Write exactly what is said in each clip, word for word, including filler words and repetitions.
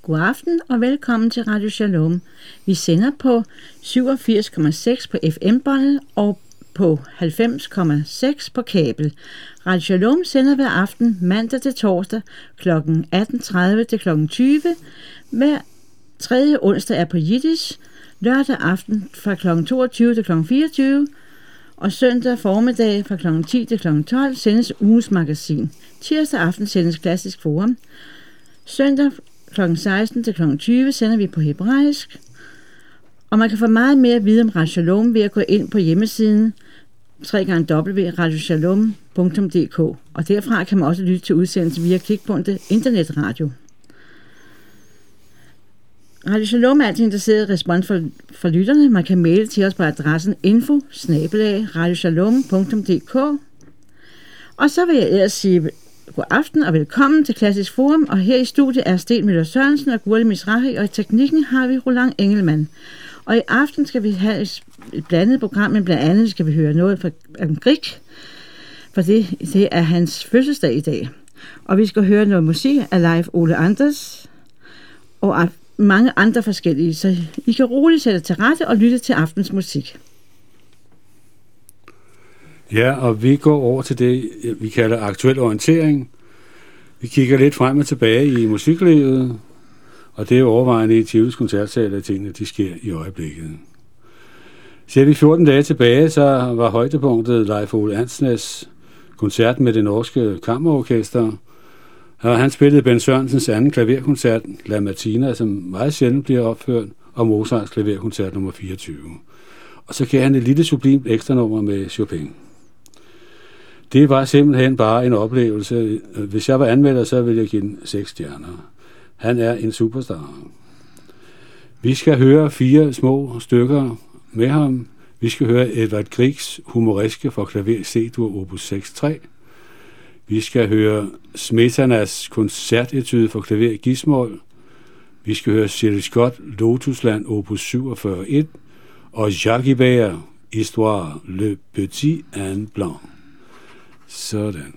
God aften og velkommen til Radio Shalom. Vi sender på syvogfirs komma seks på F M-båndet og på halvfems komma seks på kabel. Radio Shalom sender hver aften mandag til torsdag kl. atten tredive til kl. tyve. Hver tredje onsdag er på Jiddisch, lørdag aften fra kl. toogtyve til kl. fireogtyve og søndag formiddag fra kl. ti til kl. tolv sendes ugens magasin. Tirsdag aften sendes Klassisk Forum. Søndag kl. seksten til kl. tyve sender vi på hebraisk. Og man kan få meget mere at vide om Radio Shalom ved at gå ind på hjemmesiden w w w punktum radio shalom punktum d k. Og derfra kan man også lytte til udsendelsen via klikpunktet internetradio. Radio Shalom er altid interesseret i respons for, for lytterne. Man kan maile til os på adressen info bindestreg radio shalom punktum d k. Og så vil jeg ellers sige god aften og velkommen til Klassisk Forum. Og her i studiet er Sten Møller Sørensen og Gurli Mizrahi, og i teknikken har vi Roland Engelmann. Og i aften skal vi have et blandet program, men blandt andet skal vi høre noget fra Grieg, for det, det er hans fødselsdag i dag. Og vi skal høre noget musik af Leif Ole Anders og af mange andre forskellige, så I kan roligt sætte til rette og lytte til aftens musik. Ja, og vi går over til det, vi kalder aktuel orientering. Vi kigger lidt frem og tilbage i musiklivet, og det er overvejende i Tivolis koncertsal, at tingene de sker i øjeblikket. Ser vi fjorten dage tilbage, så var højdepunktet Leif Ole Ansnes koncert med det norske kammerorkester. Og han spillede Ben Sørensens anden klaverkoncert, La Mattina, som meget sjældent bliver opført, og Mozarts klaverkoncert nummer fireogtyve. Og så gav han et lille sublimt ekstra nummer med Chopin. Det var simpelthen bare en oplevelse. Hvis jeg var anmelder, så ville jeg give den seks stjerner. Han er en superstar. Vi skal høre fire små stykker med ham. Vi skal høre Edvard Griegs humoriske for klaver C-dur opus seks tre. Vi skal høre Smetanas koncertetude for klaver gismol. Vi skal høre Cyril Scott Lotusland opus syvogfyrre et og Jacques Ibert Histoire Le Petit and Blanc. Sådan.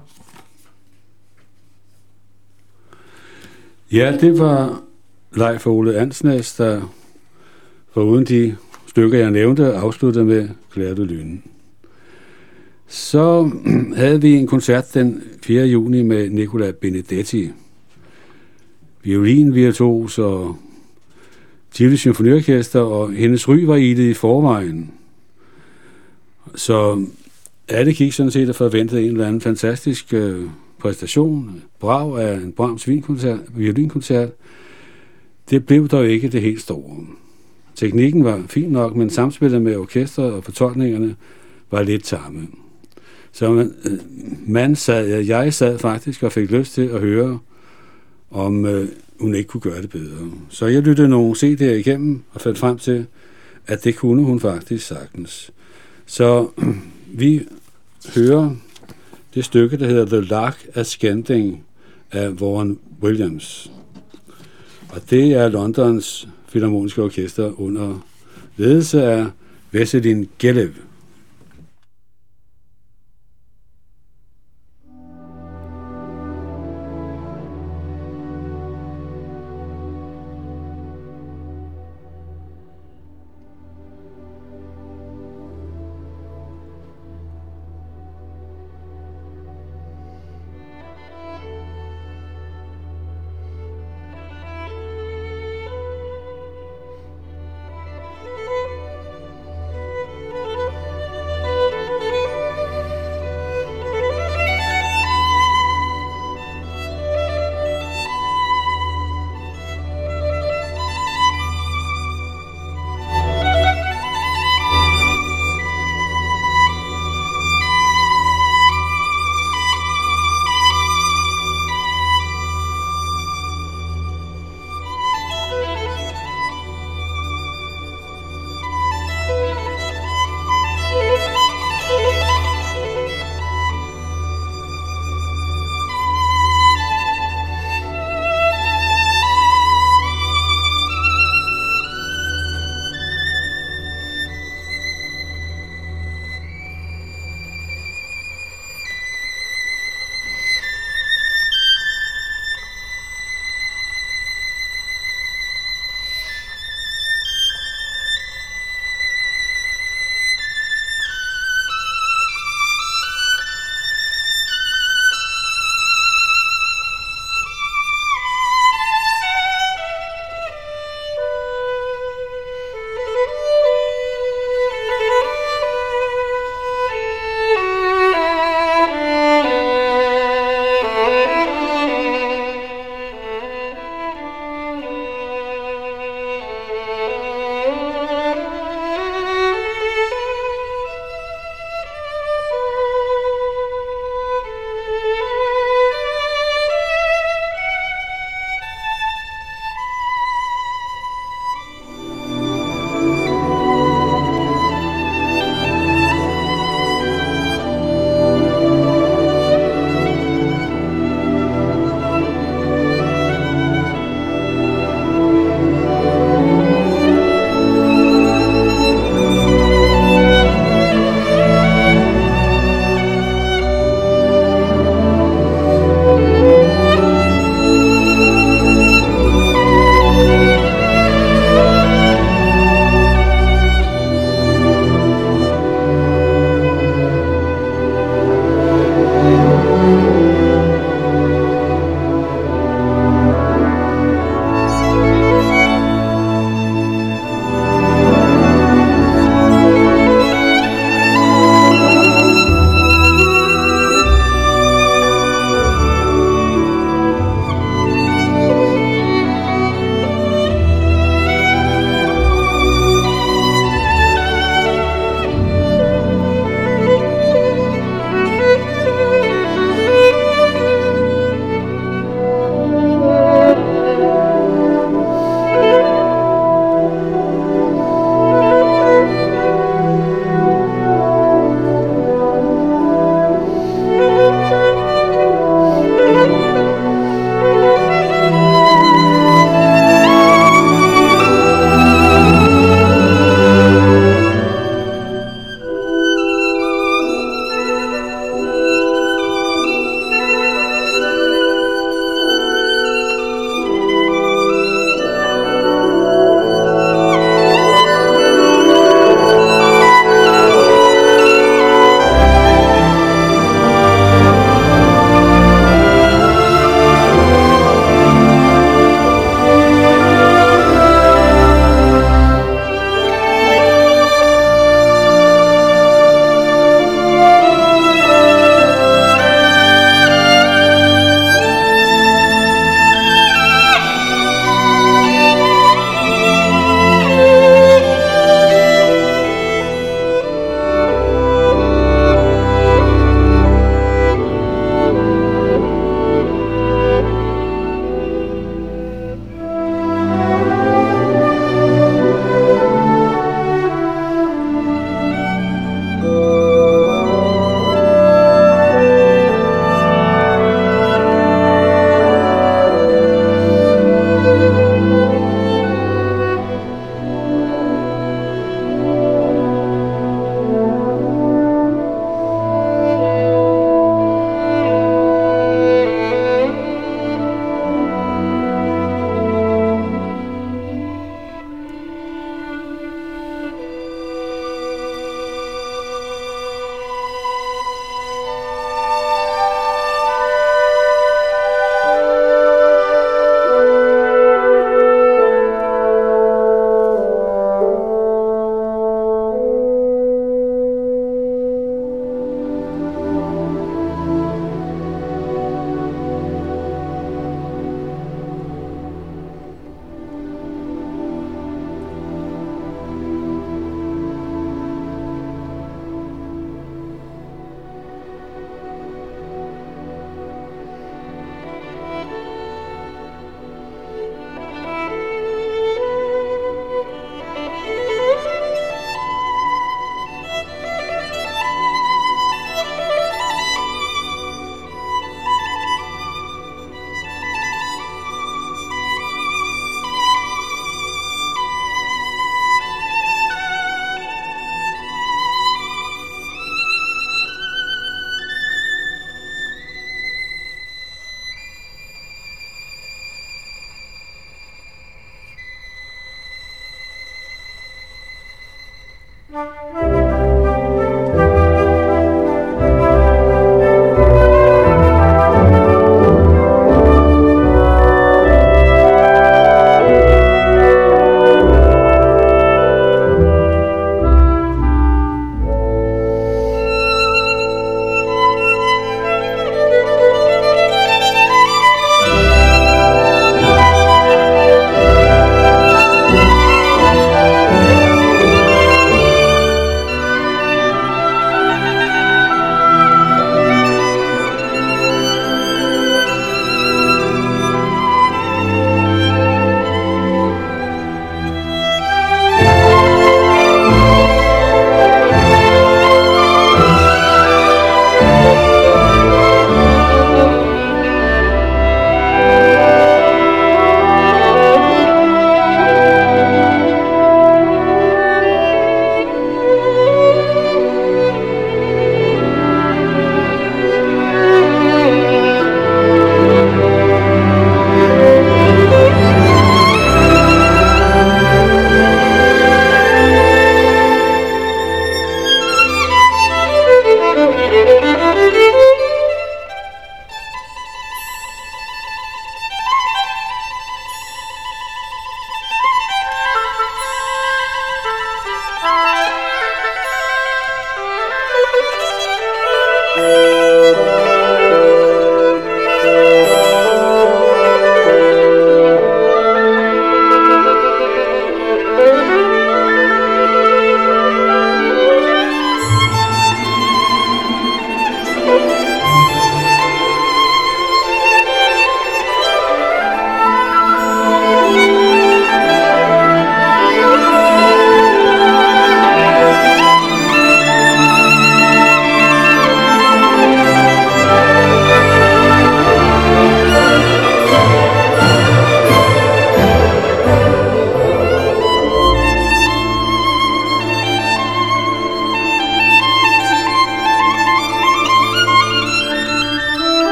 Ja, det var Leif Ole Ansnes, der foruden de stykker, jeg nævnte, afsluttede med Clair de Lune. Så havde vi en koncert den fjerde juni med Nicola Benedetti, violinvirtuos og Tivoli Symfoniorkester, og hendes ry var i det i forvejen. Så alle gik sådan set og forventede en eller anden fantastisk øh, præstation, brav af en Brahms violinkoncert. Det blev dog ikke det helt store. Teknikken var fin nok, men samspillet med orkestret og fortolkningerne var lidt tamme. Så man, man sad, jeg sad faktisk og fik lyst til at høre, om øh, hun ikke kunne gøre det bedre. Så jeg lyttede nogle C D'er igennem og fandt frem til, at det kunne hun faktisk sagtens. Så vi hører det stykke, der hedder The Lark Ascending af Vaughan Williams. Og det er Londons Filharmoniske Orkester under ledelse af Veselin Gelev.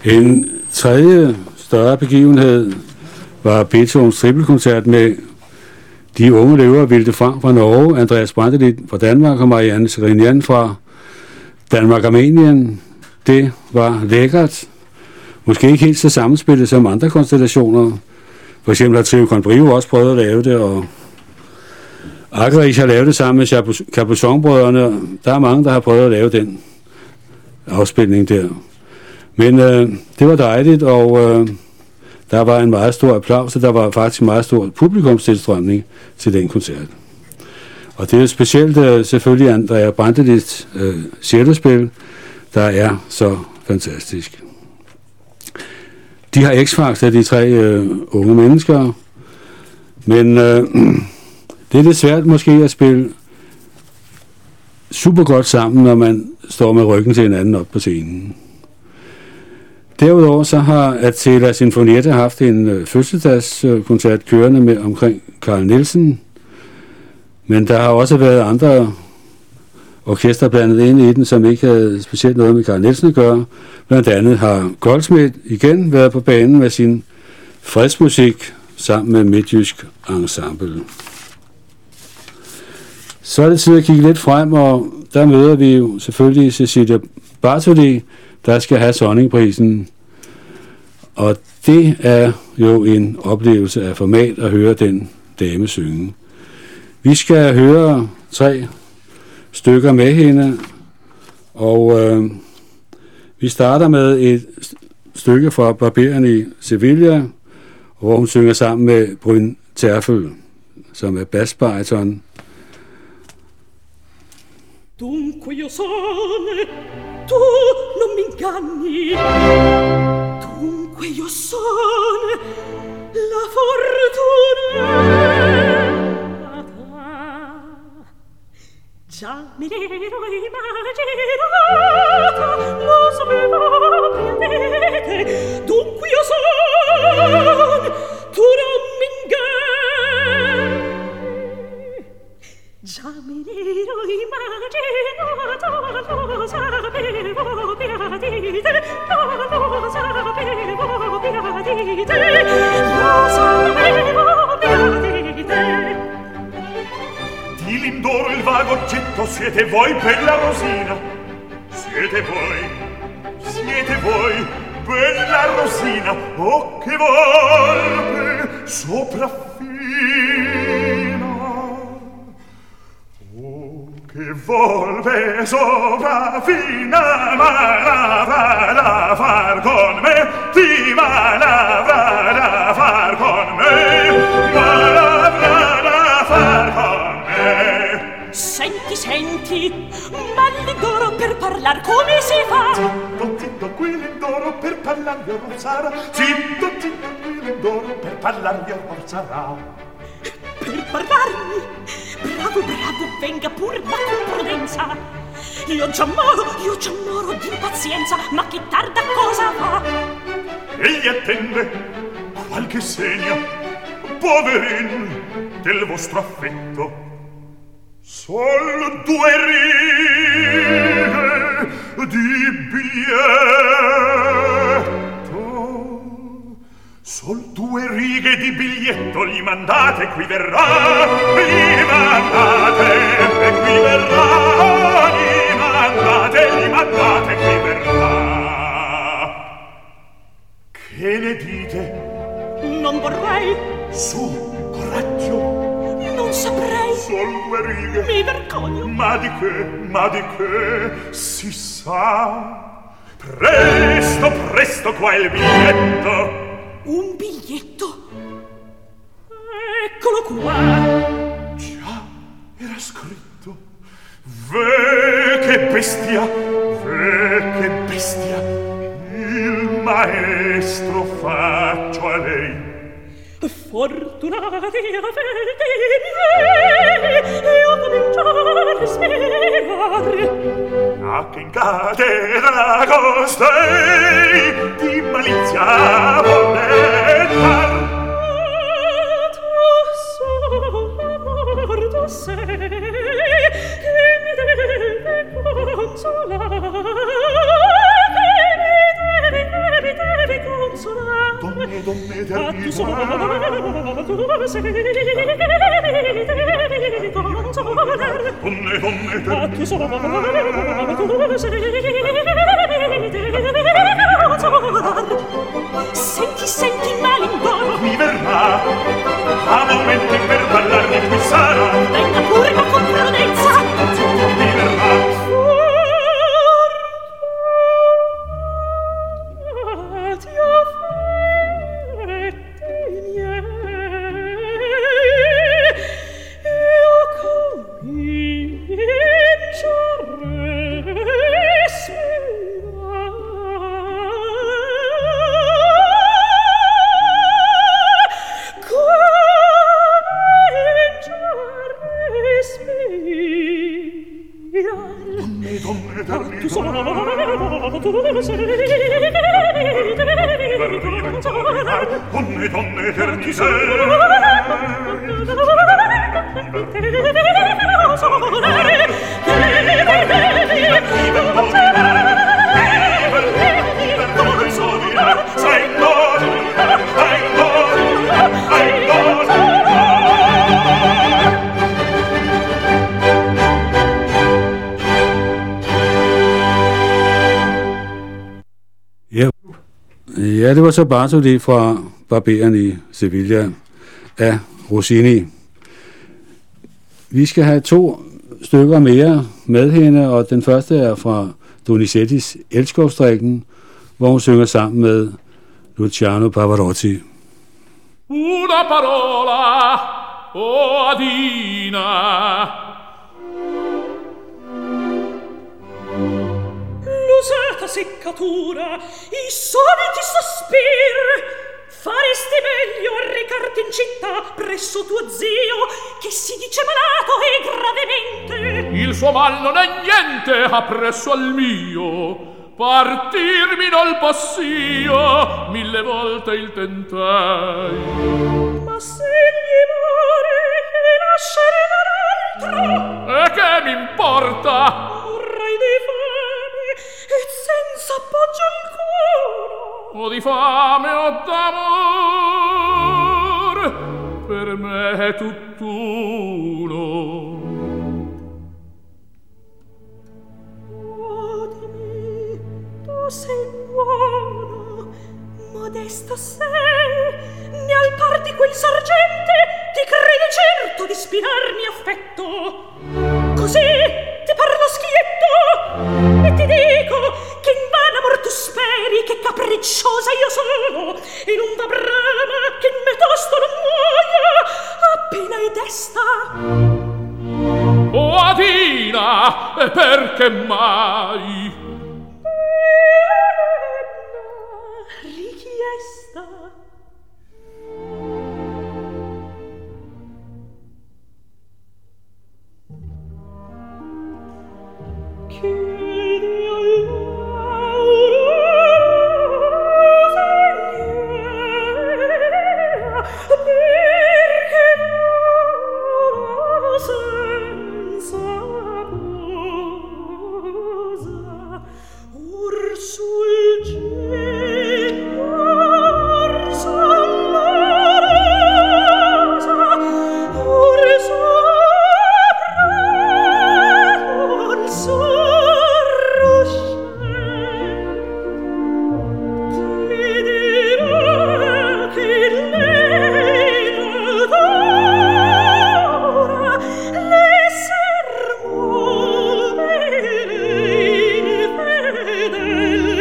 En tredje større begivenhed var Beethovens trippelkoncert med de unge løver, Vilde Frank fra Norge, Andreas Brantelid fra Danmark og Marianne Serinian fra Danmark-Armenien. Det var lækkert. Måske ikke helt så sammenspillet som andre konstellationer. For eksempel har Trio Con Brio også prøvet at lave det, og Akerich har lavet det sammen med Capuchon-brødrene. Der er mange, der har prøvet at lave den afspilning der. Men øh, det var dejligt, og øh, der var en meget stor applaus, og der var faktisk en meget stor publikumstilstrømning til den koncert. Og det er specielt øh, selvfølgelig Andrea Brandelids øh, cellospil, der er så fantastisk. De har X-Factor, de tre øh, unge mennesker, men øh, det er lidt svært måske at spille super godt sammen, når man står med ryggen til hinanden op på scenen. Derudover så har Atela Sinfonietta haft en øh, fødselsdagskoncert kørende med omkring Carl Nielsen, men der har også været andre orkester blandet ind i den, som ikke havde specielt noget med Carl Nielsen at gøre. Blandt andet har Goldsmith igen været på banen med sin fredsmusik sammen med Midtjysk Ensemble. Så er det tid at kigge lidt frem, og der møder vi jo selvfølgelig Cecilia Bartoli, der skal have Sonningprisen. Og det er jo en oplevelse af format at høre den dame synge. Vi skal høre tre stykker med hende, og øh, vi starter med et stykke fra Barberen i Sevilla, hvor hun synger sammen med Bryn Terfel, som er bassbariton. Dunque io sono, tu non mi inganni. Dunque io sono la fortunata. Già me l'ero immaginata, lo sapevo pianete. Dunque io sono, tu non mi inganni. Già me l'ero immaginata, lo sapevo pianete. Lo sapevo pianete, lo sapevo pianete. Di Lindoro il vago oggetto siete voi, bella Rosina. Siete voi, siete voi, bella Rosina. Oh, che volpe sopraffina. Oh, che volpe sopraffina. Ma l'avrà da far con me, ti ma l'avrà da far con me, ma l'avrà da far con me. Senti, senti, ma Lindoro per parlar come si fa? Zitto, zitto, qui Lindoro per parlarvi or sarà. Zitto, zitto, qui Lindoro per parlarvi or sarà. Per parlarmi? Bravo, bravo, venga pure, ma con prudenza. Io già moro, io già moro d'impazienza, ma che tarda cosa fa? Egli attende qualche segno, poverin, del vostro affetto. Sol due righe di biglietto, sol due righe di biglietto gli mandate, qui verrà, gli mandate, e qui verrà, gli mandate, gli mandate, qui verrà. Che ne dite? Non vorrei. Su, coraggio. Non saprei. Sol due righe. Mi vergogno. Ma di che, ma di che si sa? Presto, presto, qua il biglietto. Un biglietto? Eccolo qua. Già, era scritto. Ve che bestia, ve che bestia. Il maestro faccio a lei. Fortunati avete io cominciare a sperare. A che incatena costei di malizia voletta. Tu solo amor tu sei che mi deve consolare, che mi deve Senti, senti, malingoro, mi verrà a momenti per parlarne qui sarà. Venga pure, ma con prudenza. Mi verrà. Donne, donne, eternità. Ja, det var så Bartholdi fra Barberen i Sevilla af Rossini. Vi skal have to stykker mere med hende, og den første er fra Donizettis Elskovsdrikken, hvor hun synger sammen med Luciano Pavarotti. Una parola, o Adina, l'usata seccatura, i soliti sospir. Faresti meglio a recarti in città presso tuo zio, che si dice malato e gravemente. Il suo mal non è niente appresso al mio. Partirmi non poss'io, mille volte il tentai. Ma se gli muore e lasciare dall'altro, e che m'importa? Morrai di fame e senza appoggio al cuore. O di fame o d'amor, per me è tutt'uno. Oh di me, tu sei buono, modesto sei, né al par di quel sorgente ti crede certo di ispirarmi affetto. Così ti parlo schietto e ti dico che invano amor tu speri, che capricciosa io sono e non va brama che in me tosto non muoia appena è desta. O Adina, e perché mai? Richiesta. Chiedi all'aurora perché vola senza posa or sul cielo or sulla rosa or sopra or sul ruscello ti dirò che lei adora l'esser muove infedel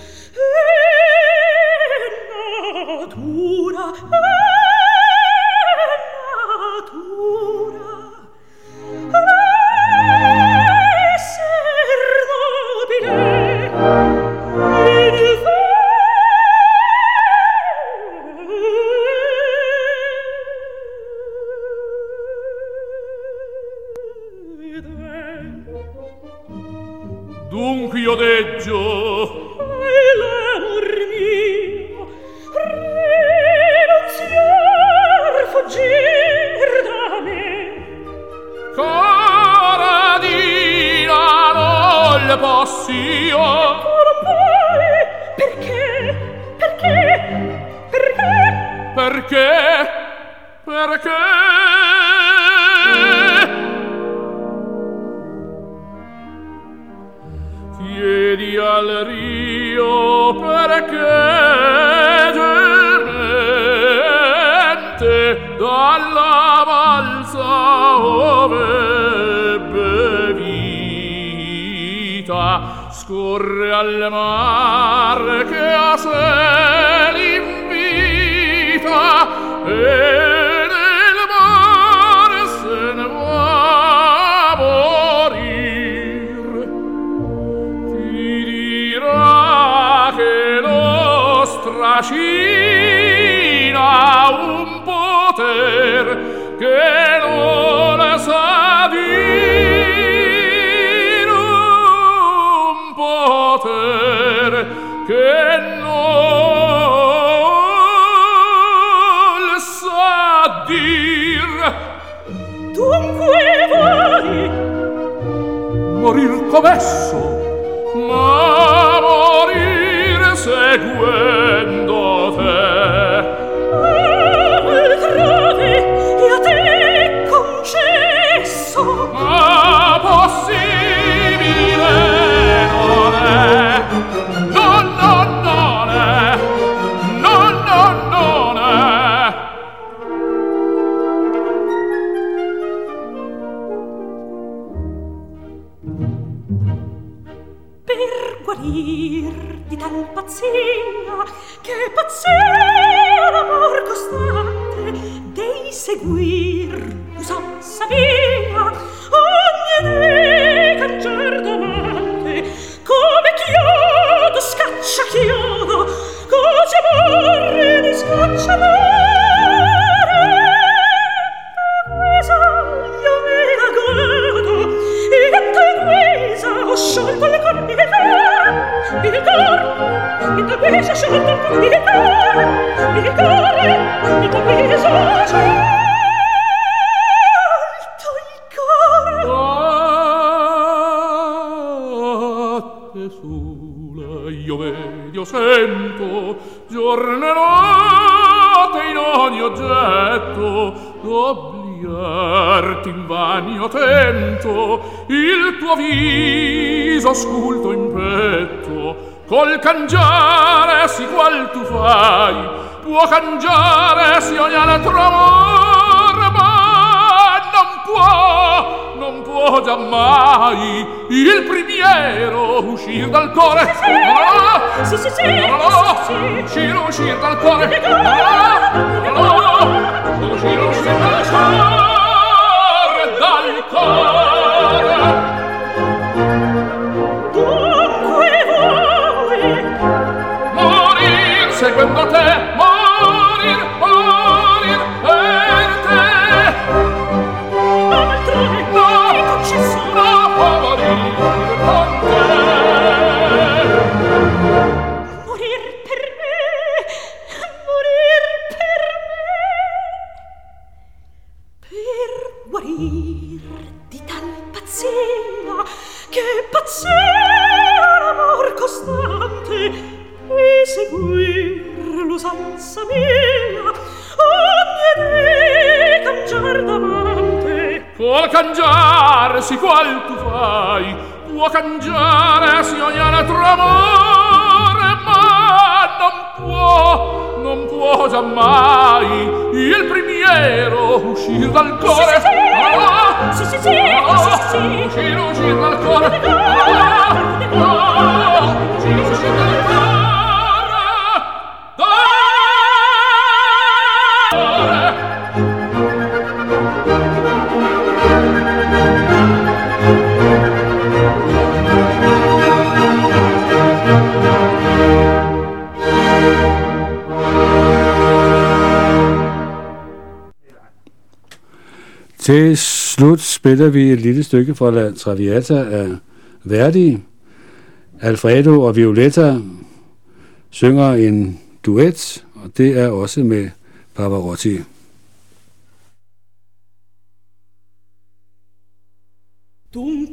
è natura è natura esser nobile Dunque io deggio l'amor mio rinunziar fuggir da me. Caradina non le poss'io. Non puoi, perché? Perché? Perché? Perché perché chiedi al rio perché gemente dalla balsa ove bevita scorre al mar che a sé l'invita e nel mare se ne va a morir. Ti dirà che lo strascina un poter che non le sa dire, un poter che non le sa dir. Dunque vuoi morir com'esso, ma morir seguendo te. altrove e a te concesso, Ma possibile non è, no, no, non è, no, no, non è. per guarir di tal pazzia, che pazzia l'amor costante, dei seguir l'usanza via, ogni ne cangiar d'amante, come chiodo scaccia chiodo, così amor ne scaccia amore. Da guisa io me la godo, e da guisa ho sciolto il cor, il cor, il cor, e da guisa ho sciolto il cor, il cor, il cor, e da guisa ho sciolto il cor. Latte sola io vedo, sento, giorno e notte in ogni oggetto, d'obliarti invano tento, il tuo viso sculto in petto, col cangiare si qual tu fai, può cangiare si ogni altro amor, ma non può, non può giammai il primiero uscir dal core. Sì, sì, sì, No, no, sì, sì. uscir, uscir dal core. No, no, uscir, uscir dal core, dal core. Dunque vuoi Morir seguendo te, morir, morir per te. altrove No, e concesso, no, può morire con te. morir per me, morir per me, per guarir di tal pazzia, che pazzia l'amor costante, e seguir l'usanza mia, ogni ne cangiar d'amante. Può cangiare si qual tu fai, può cangiare si ogni altro amore, ma non può, non può giammai il primiero uscir dal core. Ah! Sì, sì, sì, sì, sì, sì. Uscir, uscir dal core. Ah! Ah! Uscir, uscir dal core. Dal Til slut spiller vi et lille stykke fra La Traviata af Verdi. Alfredo og Violetta synger en duet, og det er også med Pavarotti. Dunque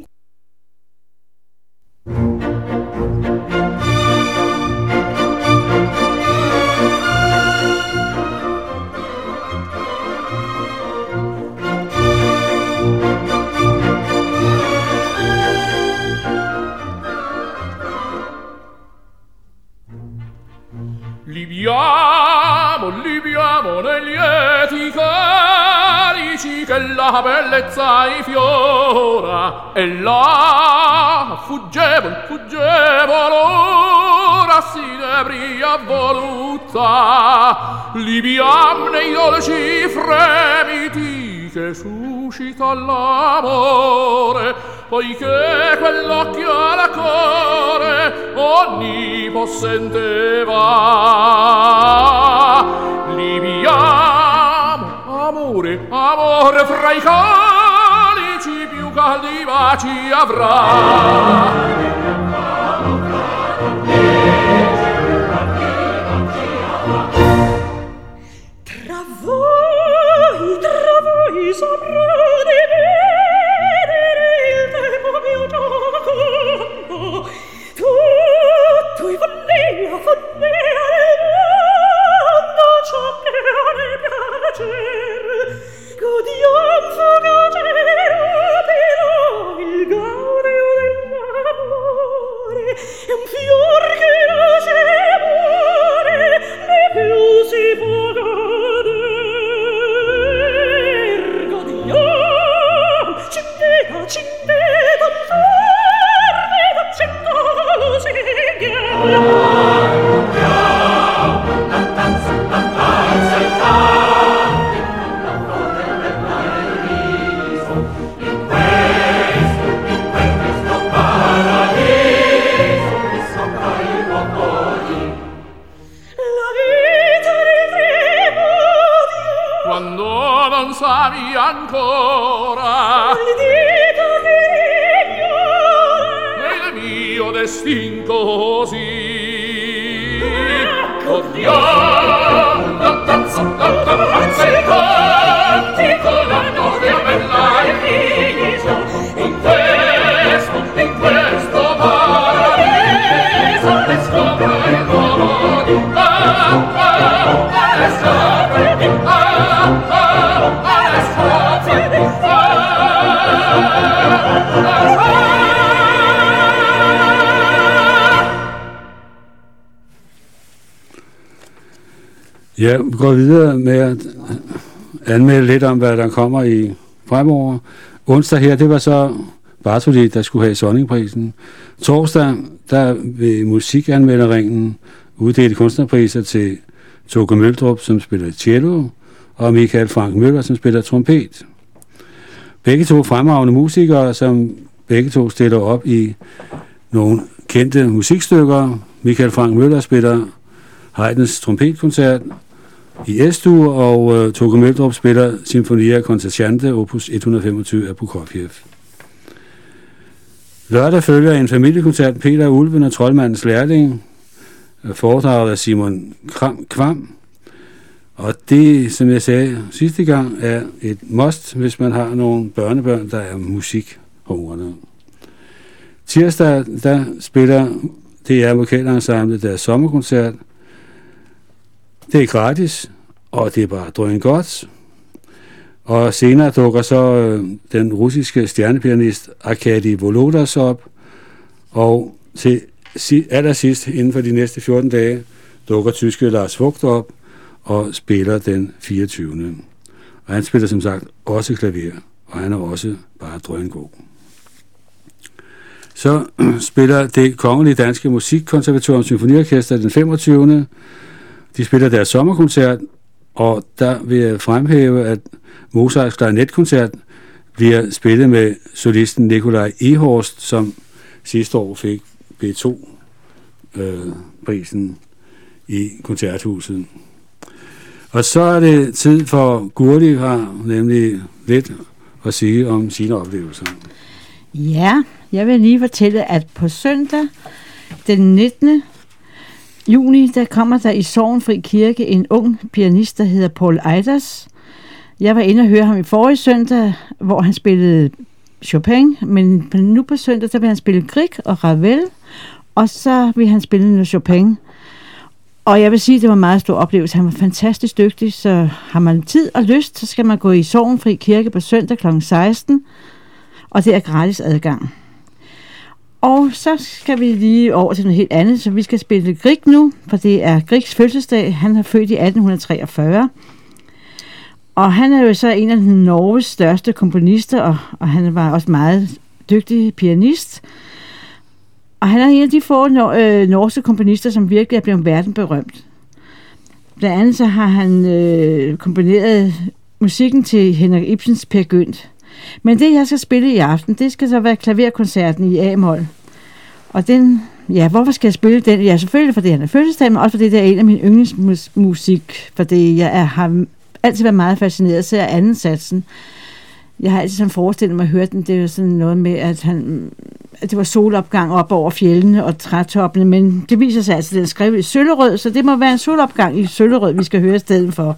che la bellezza i fiora, e là fuggevol, fuggevol, ora si ne bria voluta, libiam nei dolci fremiti che suscita l'amore, poiché quell'occhio alla core onnipossente va. Libiamo, amore, amore fra i calici più caldi baci avrà. Tra voi, tra voi saprò di vedere il tempo mio gioco. Tutto i follia, follia del mondo, ciò che a me piacer. Godiam fugacero, però il gaudio dell'amore è un fior che nasce e muore, né più si può goder. Godiam, cindeta, cindeta, ferme, d'accento lusinghiam. Non savi ancora il dito che ignora il mio destin così. Oddio, la danza, la danza, i canti con la notte bella e viso, in questo, in questo paradiso le scopre il nuovo di ah, ah, le scopre di ah, ah. Ja, vi går videre med at anmelde lidt om, hvad der kommer i fremover. Onsdag her, det var så Bartoli, der skulle have Sonningprisen. Torsdag, der vil musikanmelderingen uddele kunstnerpriser til Toke Møldrup, som spiller cello, og Michael Frank Møller, som spiller trompet. Begge to fremragende musikere, som begge to stiller op i nogle kendte musikstykker. Michael Frank Møller spiller Haydns trompetkoncert i S-dur, og uh, Toke Møldrup spiller Sinfonia Concertante opus et hundrede femogtyve af Prokofjev. Lørdag følger en familiekoncert Peter Ulven og Troldmandens Lærling, foredraget af Simon Kvam. Og det, som jeg sagde sidste gang, er et must, hvis man har nogle børnebørn, der er musikhungerne. Tirsdag, der spiller D R Vokalensemblet deres sommerkoncert. Det er gratis, og det er bare drøn godt. Og senere dukker så øh, den russiske stjernepianist Arkady Volodas op, og til si- allersidst, inden for de næste fjorten dage, dukker tyske Lars Vogt op og spiller den fireogtyvende Og han spiller som sagt også klaver, og han er også bare drøngod. Så spiller det Kongelige Danske Musikkonservatorium Symfoniorkester den femogtyvende De spiller deres sommerkoncert, og der vil jeg fremhæve, at Mozarts klarinetkoncert bliver spillet med solisten Nikolaj Ehorst, som sidste år fik B to prisen i koncerthuset. Og så er det tid for Gurli har nemlig lidt at sige om sine oplevelser. Ja, jeg vil lige fortælle, at på søndag den nittende juni, der kommer der i Sorgenfri Kirke en ung pianist, der hedder Paul Eiders. Jeg var inde og høre ham i forrige søndag, hvor han spillede Chopin, men nu på søndag, der vil han spille Grieg og Ravel, og så vil han spille noget Chopin. Og jeg vil sige, at det var en meget stor oplevelse. Han var fantastisk dygtig, så har man tid og lyst, så skal man gå i Sorgenfri Kirke på søndag klokken seksten, og det er gratis adgang. Og så skal vi lige over til noget helt andet, så vi skal spille Grieg nu, for det er Griegs fødselsdag. Han er født i atten treogfyrre. Og han er jo så en af Norges største komponister, og, og han var også meget dygtig pianist. Og han er en af de få nor- øh, norske komponister, som virkelig er blevet verdenberømt. Blandt andet så har han øh, komponeret musikken til Henrik Ibsens Peer Gynt. Men det, jeg skal spille i aften, det skal så være klaverkoncerten i A-mol. Og den, ja, hvorfor skal jeg spille den? Ja, selvfølgelig fordi han er fødselsdag, men også fordi det er en af mine yndlingsmusik, fordi jeg er, har altid været meget fascineret, så er anden satsen. Jeg har altid sådan forestillet mig at høre den. Det er jo sådan noget med, at, han, at det var solopgang op over fjellene og trætoppene, men det viser sig altså, at den er skrevet i søllerød, så det må være en solopgang i søllerød, vi skal høre i stedet for.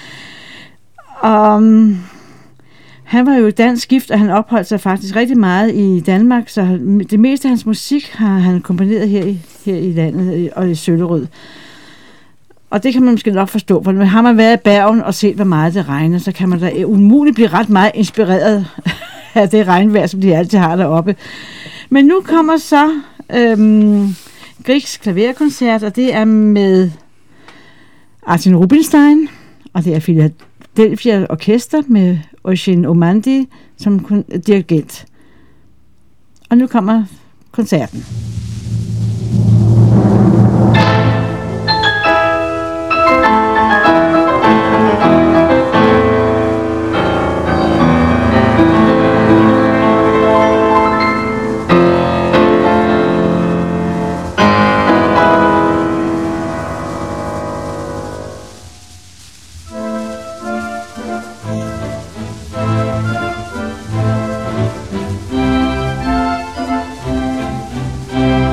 Um, han var jo dansk gift, og han opholdt sig faktisk rigtig meget i Danmark, så det meste af hans musik har han komponeret her i, her i landet og i søllerød. Og det kan man måske nok forstå, for når har man været i Bergen og set, hvor meget det regner, så kan man da umuligt blive ret meget inspireret af det regnvejr, som de altid har deroppe. Men nu kommer så øhm, Griegs klaverkoncert, og det er med Artin Rubinstein, og det er Philadelphia Orkester med Eugene Omandi som dirigent. Og nu kommer koncerten. Thank you.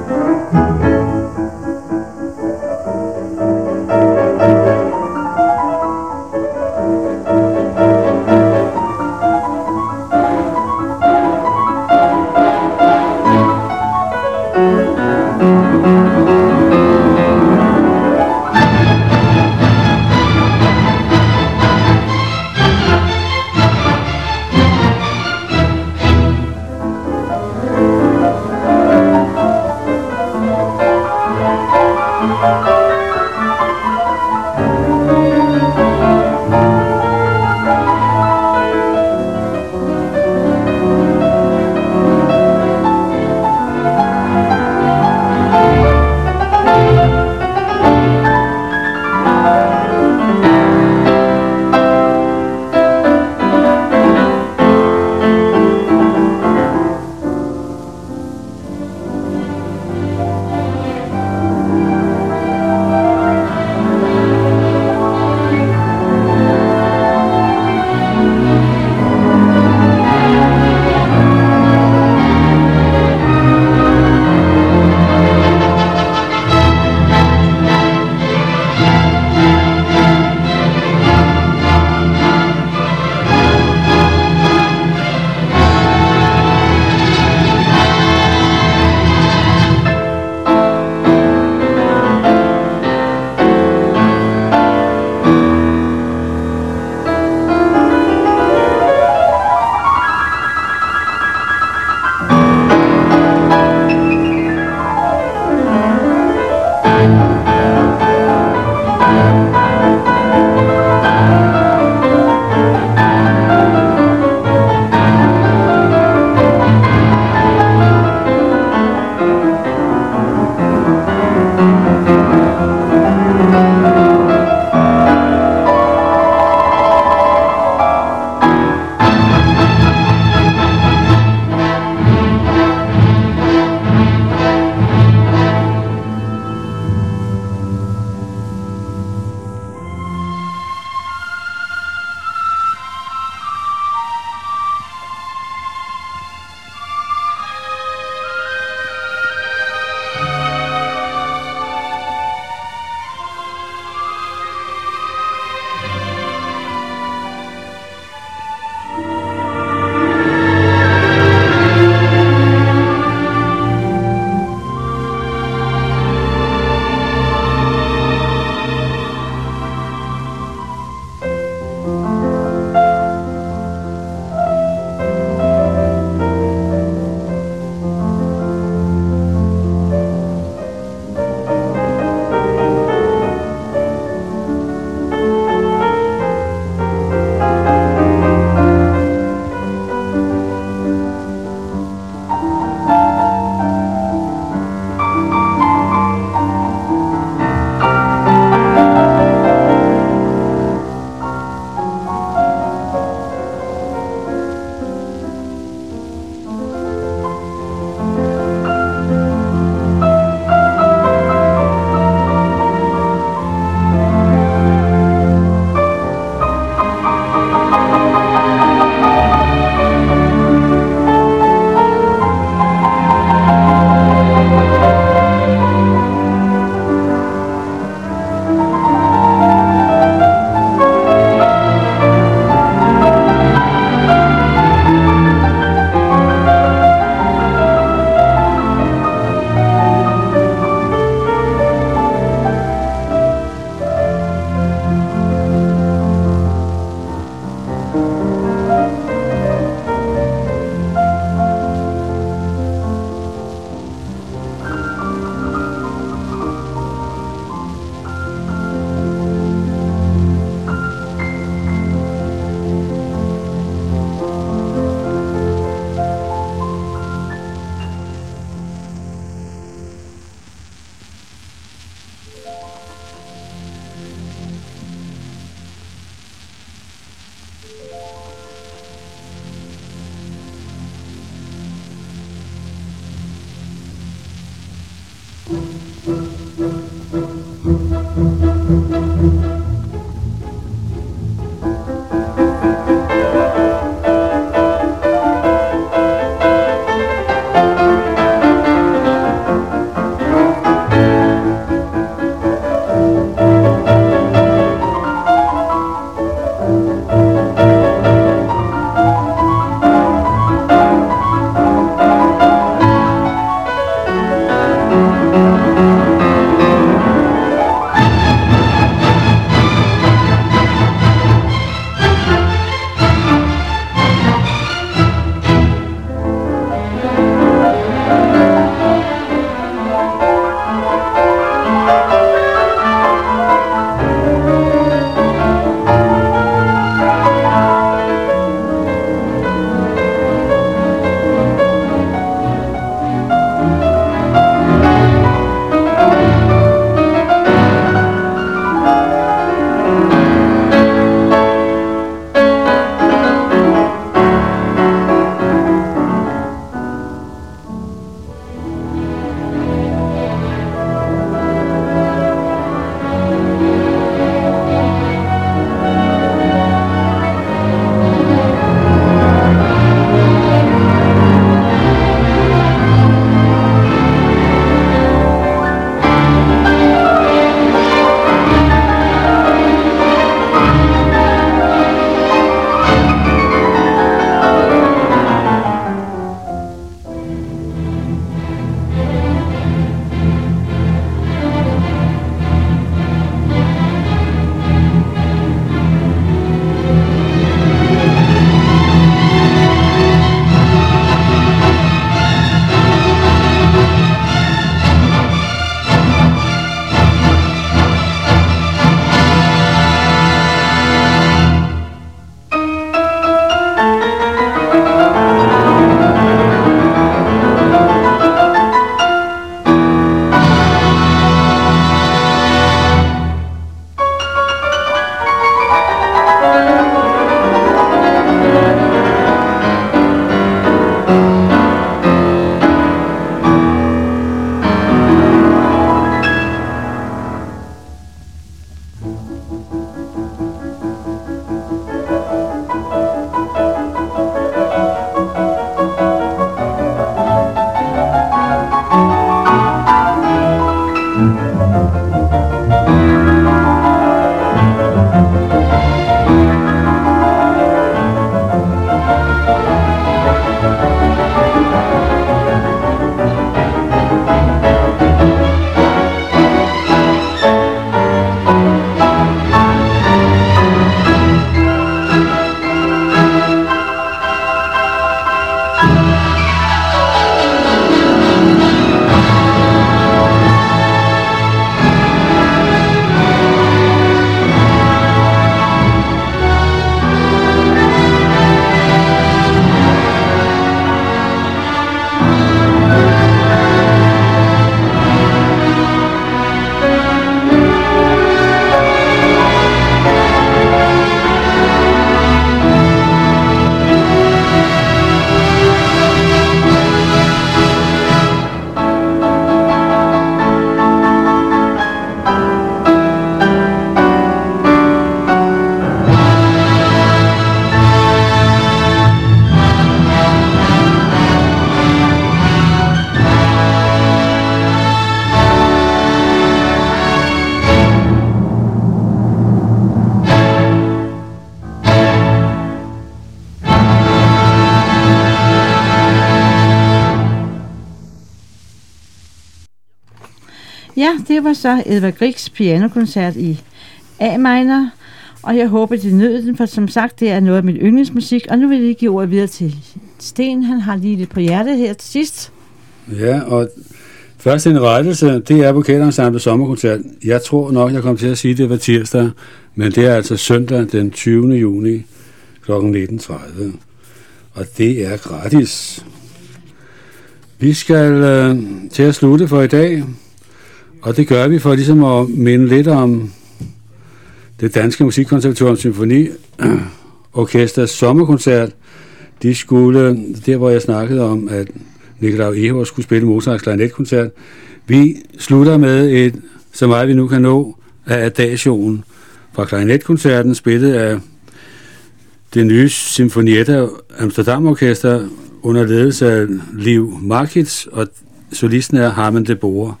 Ja, det var så Edvard Griegs pianokoncert i A-minor, og jeg håber, det nød den, for som sagt, det er noget af min yndlingsmusik, og nu vil jeg lige give ordet videre til Sten. Han har lige lidt på hjertet her til sidst. Ja, og først en rettelse, det er Vokalensemblet sommerkoncert. Jeg tror nok, jeg kom til at sige, det var tirsdag, men det er altså søndag den tyvende juni klokken nitten tredive, og det er gratis. Vi skal øh, til at slutte for i dag, og det gør vi for ligesom at minde lidt om det danske musikkonservatorium symfoni orkesters sommerkoncert. De skulle, der hvor jeg snakkede om, at Nikolaj Ehor skulle spille Mozarts klarinetkoncert. Vi slutter med et, så meget vi nu kan nå, af Adagioen fra klarinetkoncerten, spillet af det nye Symfonietta Amsterdam Orkester under ledelse af Liv Markitz, og solisten er Harmen de Boer.